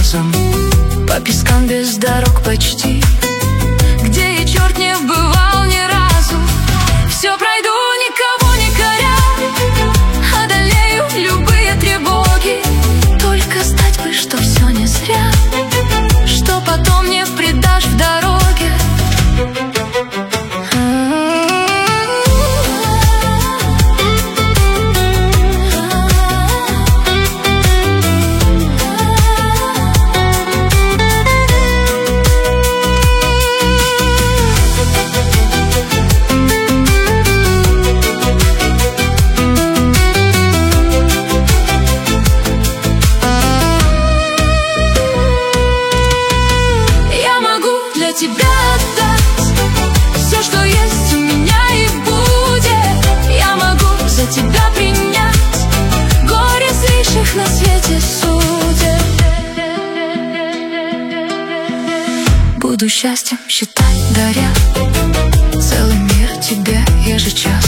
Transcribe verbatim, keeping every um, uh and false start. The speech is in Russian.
разом по пескам без дорог почти, где и черт не бывал ни разу. Все пройду, никого не коря, одолею любые тревоги. Только знать бы, что все не зря, что потом не предашь в дороге. Тебя отдать все, что есть у меня и будет. Я могу за тебя принять горе злейших на свете судеб. Буду счастьем считать, даря целый мир тебе ежечас.